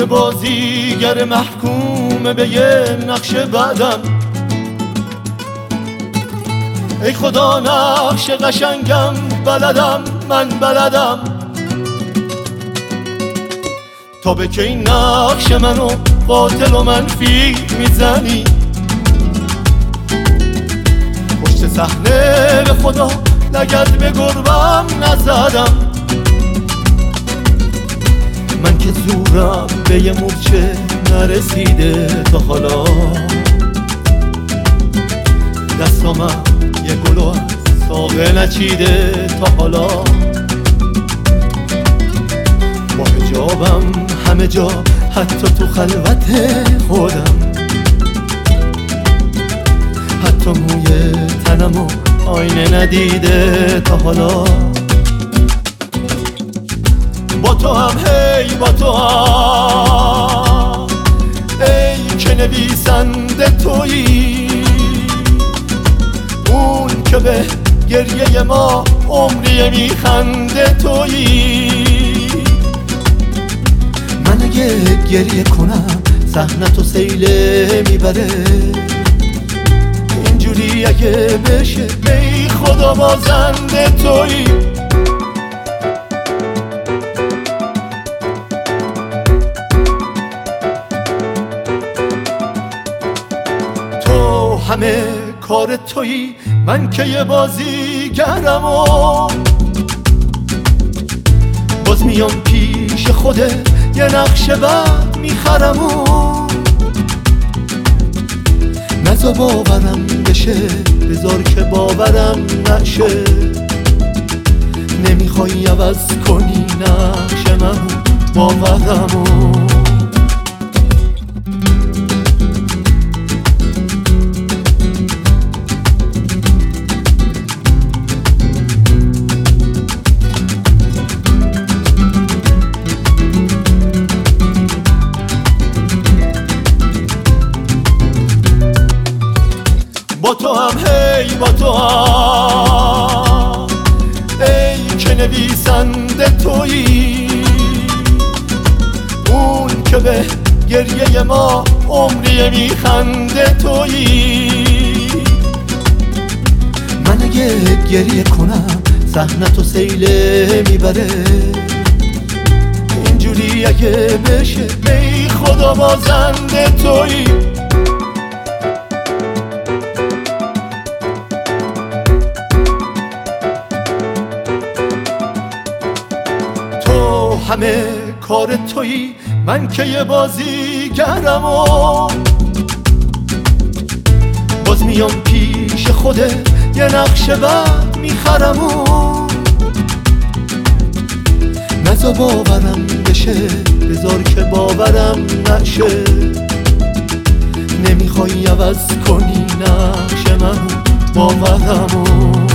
بازیگر محکوم به یه نقش بعدم. ای خدا نقش قشنگم بلدم، من بلدم. تا به که این نقش منو قاتل و منفی میزنی؟ پشت صحنه به خدا لگد به گربم نزدم. من که زورم به یه مورچه نرسیده تا حالا، دستامم یه گلو از ساقه نچیده تا حالا. با حجابم همه جا حتی تو خلوت خودم، حتی موی تنمو آینه ندیده تا حالا. با تو هم هی با تو هم ای که نویسنده تویی، اون که به گریه ما عمری میخنده تویی. من اگه گریه کنم صحنه سیله میبره، اینجوری اگه بشه ای خدا بازنده تویی. تو همه کار تویی، من که یه بازیگرم و باز میام پیش خوده یه نقش بعد میخرم و نزا باورم بشه، بذار که باورم نشه. نمیخوای عوض کنی نقش من باورم و با تو هم هی با تو هم ای که نویسنده تویی، اون که به گریه ما عمری میخنده تویی. من اگه گریه کنم صحنه سیله میبره، اینجوری اگه بشه ای خدا بازنده تویی. همه کار تویی، من که یه بازیگرم و باز میام پیش خوده یه نقش بعد میخرم و نزا باورم بشه، بذار که باورم نشه. نمیخوای عوض کنی نقش من باورم و